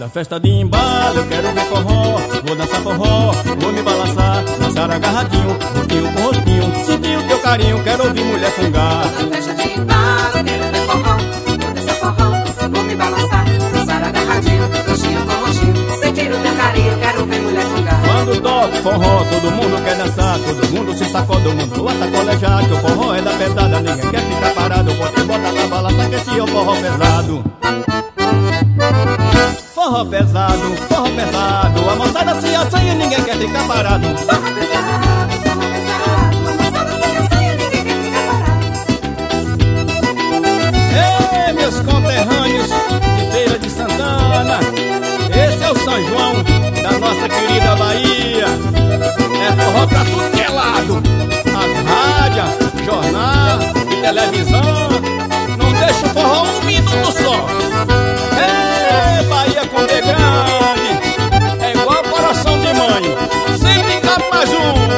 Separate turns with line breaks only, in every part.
festa de embalo, eu quero ver forró. Vou dançar forró, vou me balançar, dançar agarradinho, rostinho com rostinho, sentir o teu carinho, quero ouvir mulher fungar.
Na festa de embalo, eu quero ver forró. Vou dançar forró, vou me balançar, dançar agarradinho, rostinho com rostinho, sentir o teu carinho, quero ver mulher fungar.
Quando toco forró, todo mundo quer dançar, todo mundo se sacode, todo mundo a sacolejar, que o forró é da pesada, ninguém quer ficar parado, pode botar pra balançar, que esse é o forró pesado. Forró pesado, a moçada se assanha e ninguém quer ficar parado.
Forró pesado, a moçada se assanha e ninguém quer ficar parado.
Ei, meus conterrâneos de Feira de Santana, esse é o São João da nossa querida Bahia. É forró pra tudo que é lado, as rádios, jornal e televisão. Não deixa o forró um minuto só. Ei, Bahia com B grande, é igual coração de mãe, sempre cabe mais um.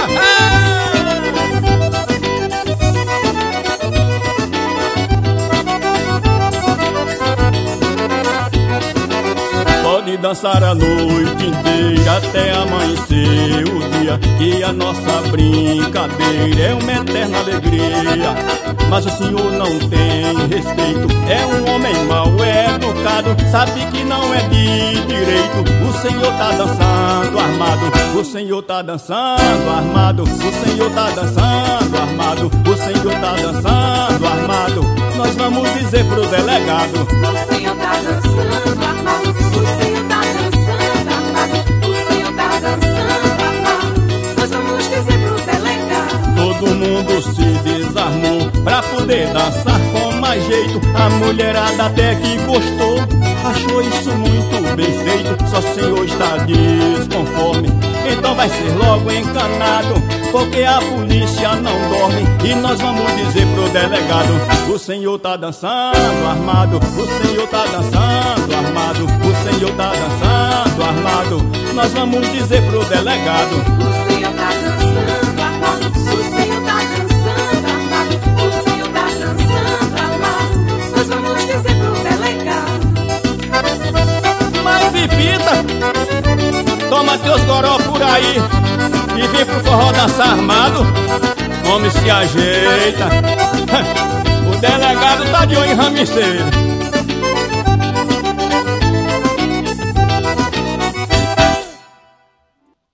Pode dançar a noite inteira até amanhecer o dia, que a nossa brincadeira é uma eterna alegria. Mas o senhor não tem respeito, é um homem mal educado, sabe que não é de direito. O senhor tá dançando armado, o senhor tá dançando armado, o senhor tá dançando armado, o senhor tá dançando armado. Nós vamos dizer pro delegado:
o senhor tá dançando armado, o senhor tá dançando armado, o senhor tá dançando armado. Nós vamos dizer pro delegado.
Todo mundo se desarmou pra poder dançar com mais jeito. A mulherada até que gostou, achou isso muito bem feito. Só o senhor está desconforme, então vai ser logo encanado, porque a polícia não dorme e nós vamos dizer pro delegado: o senhor tá dançando armado, o senhor tá dançando armado, o senhor tá dançando armado. Nós vamos dizer pro delegado:
o senhor tá dançando armado, o senhor tá dançando armado, o senhor tá dançando armado. Nós vamos dizer pro delegado.
Mas Vipita, toma teus goró por aí e vem pro forró dançar armado. Homem, se ajeita. O delegado tá de olho em ramiceiro.